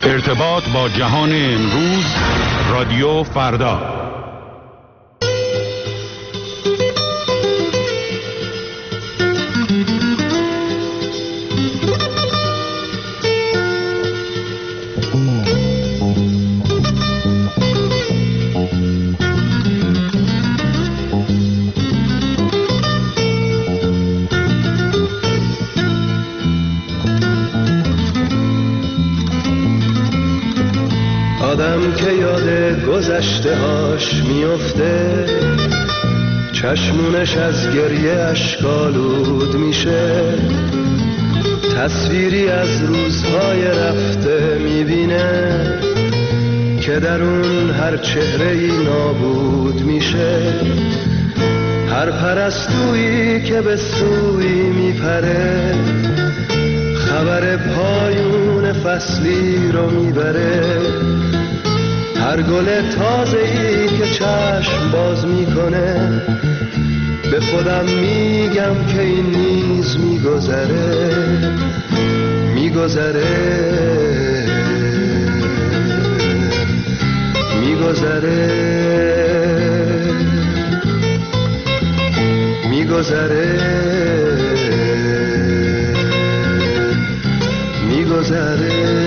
ارتباط با جهان امروز، رادیو فردا. آدم که یاد گذشته هاش میفته، چشمونش از گریه اشکالود میشه، تصویری از روزهای رفته میبینه که در اون هر چهره‌ای نابود میشه. هر پرستویی که به سوی میپره، خبر پایون فصلی رو میبره. هر گل تازه‌ای که چشم باز میکنه، به خودم میگم که این نیز میگذره، میگذره، میگذره، میگذره، میگذره.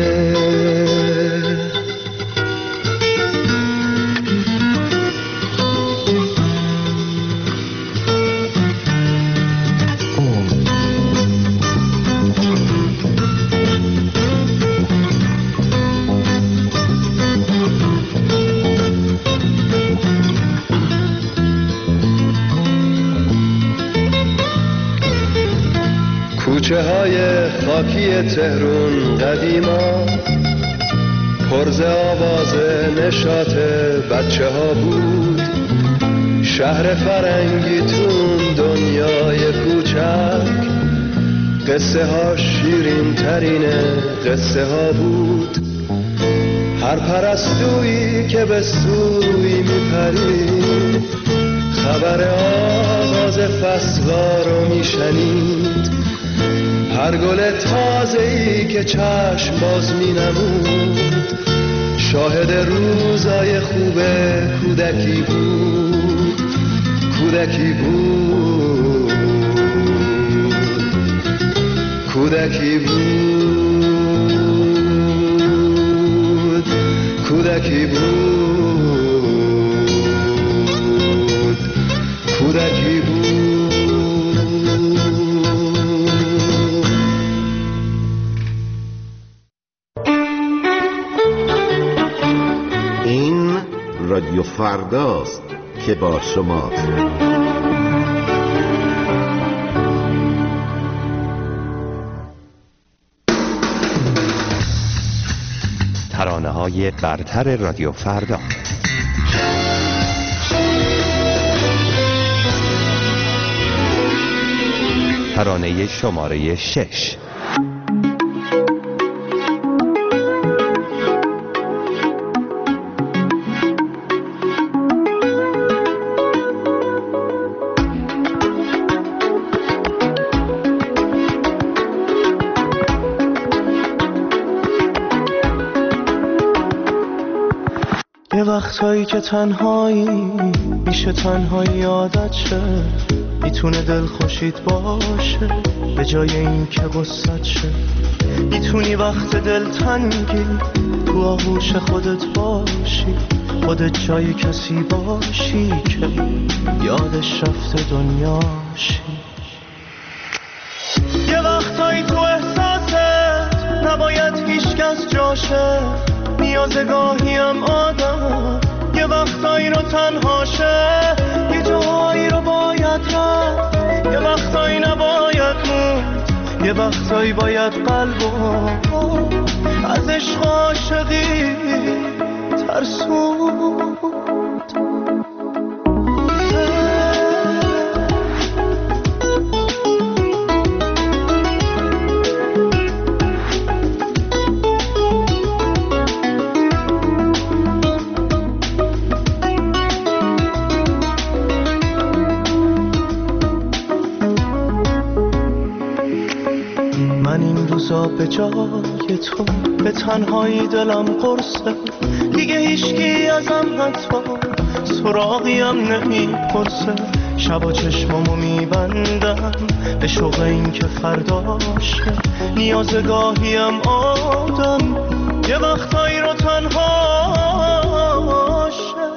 کوچه های خاکی تهرون قدیما پرز آواز نشاط بچه ها بود. شهر فرنگی تون دنیای کوچک، قصه ها شیرین ترین قصه ها بود. هر پرستویی که به سوی میپرید، خبر آغاز فصلا رو میشنید. هر گل تازه‌ای که چشم باز می‌نمود، شاهد روزای خوب کودکی بود، کودکی بود، کودکی بود، کودکی بود، کودکی بود. رادیو فرداست که با شماست. ترانه‌های برتر رادیو فردا. ترانه شماره 6. وقتایی که تنهایی میشه، تنهایی عادت شه، میتونه دل خوشید باشه به جای این که غصت شه. میتونی وقت دل تنگی تو آغوش خودت باشی، خودت جای کسی باشی که یادش رفته دنیاشی. یه وقتایی تو احساست نباید هیچکس جاشه، نیازگاهی هم آدم یه وقتایی رو تنهاشه، یه جایی رو باید رفت، یه وقتایی نباید موند، یه وقتایی باید قلبو از عشق عاشقی ترسوند. من این روزا به جای زندگی تو به تنهایی دلم قرصه، دیگه هیچکی ازم حتی سراغیم نمیپرسه. شبا چشمامو میبندم به شوق این که فرداشه، نیاز گاهیم آدم یه وقتایی رو تنهاشه.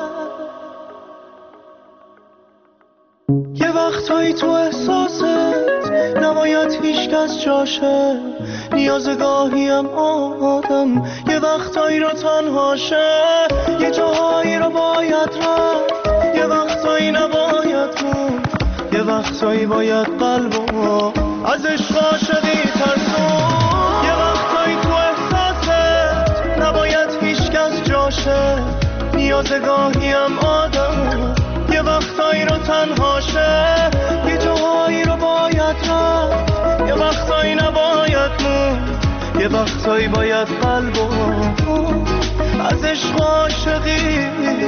یه وقتایی تو احساست نباید هیچ کس جاشه، نیاز گاهیم آدم یه وقتایی رو تنهاشه. یه جاهایی رو باید رفت، یه وقتایی نباید موند، یه وقتایی باید قلبو از عشق عاشقی ترسون. یه وقتایی تو احساست نباید هیچ کس جاشه، نیاز گاهیم آدم یه وقتایی رو تنهاشه. یه جاهایی رو باید رفت، یه وقتایی نباید موند، یه وقتایی باید قلبو از عشق عاشقی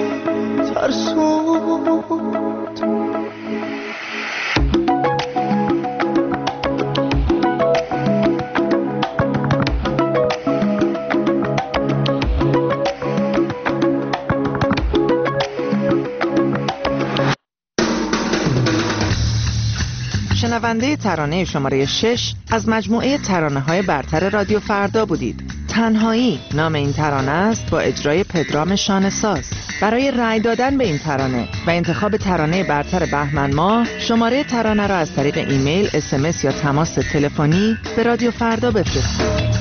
ترسوند. شنونده ترانه شماره 6 از مجموعه ترانه‌های برتر رادیو فردا بودید. تنهایی نام این ترانه است با اجرای پدرام شانه‌ساز. برای رأی دادن به این ترانه و انتخاب ترانه برتر بهمن ماه، شماره ترانه را از طریق ایمیل، SMS یا تماس تلفنی به رادیو فردا بفرستید.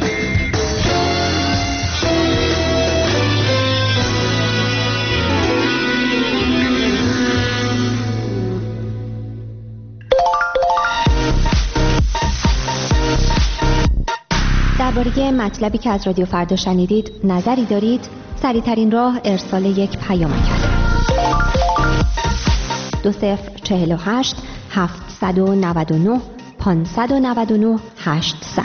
درباره مطلبی که از رادیو فردا شنیدید نظری دارید؟ سریع‌ترین راه ارسال یک پیامک است. 2048 799 599 800.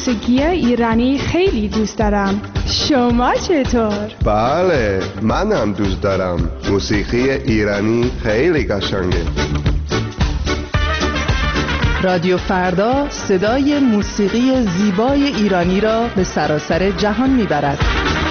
موسیقی ایرانی خیلی دوست دارم. شما چطور؟ بله، منم دوست دارم. موسیقی ایرانی خیلی قشنگه. رادیو فردا صدای موسیقی زیبای ایرانی را به سراسر جهان میبرد.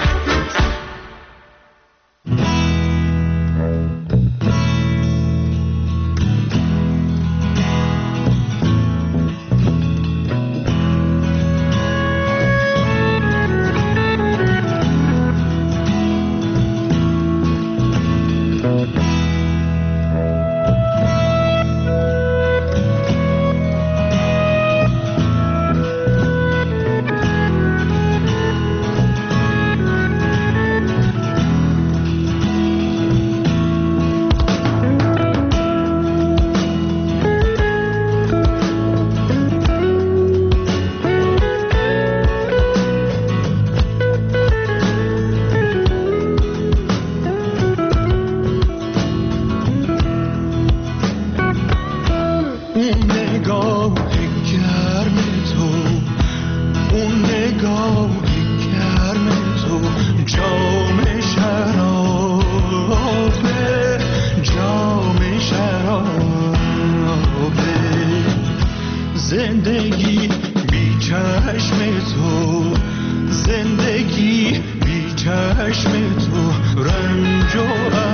زندگی بی چشم تو، زندگی بی چشم تو، رنج و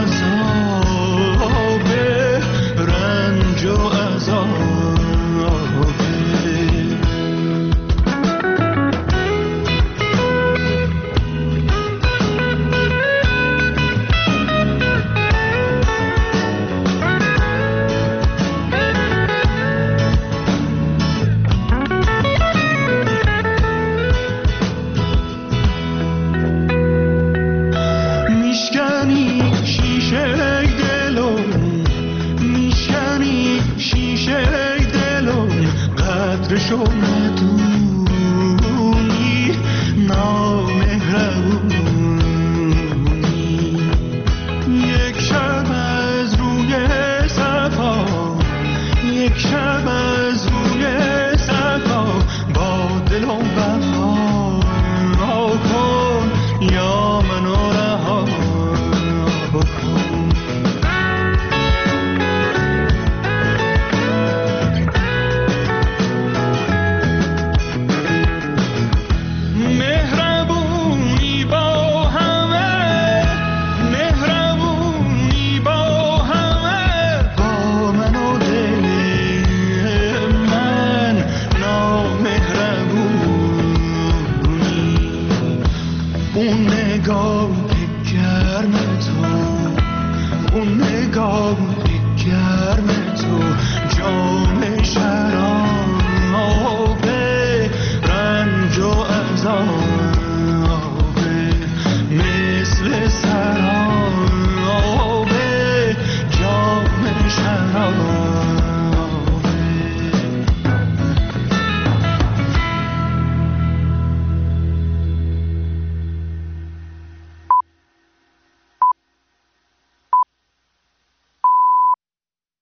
عذابه، رنج و عذابه. شو ندونی